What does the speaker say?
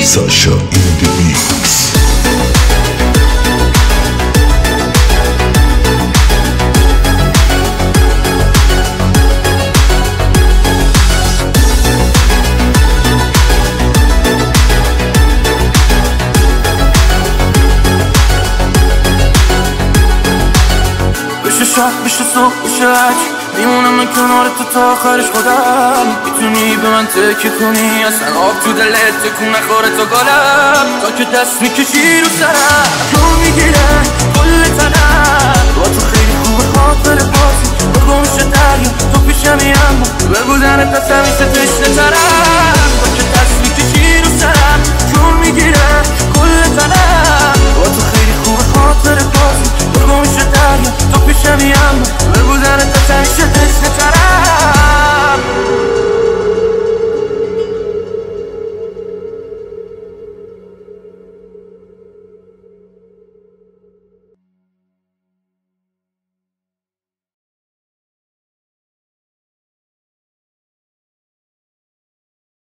Sasha in the mix. بشه شب بشه صبح بشه هرچی میمونم من کنار تو تا آخرش خودم میتونی به من تکیه کنی اصلا آب تو دلت تکون نخوره تا گالم تا که دست میکشی رو سرم جو میگیره کل تنم با تو خیلی خوبه خاطر بازی با گمشه دریا تو پیشمی اما به بودنت از همیشه تشنه ترم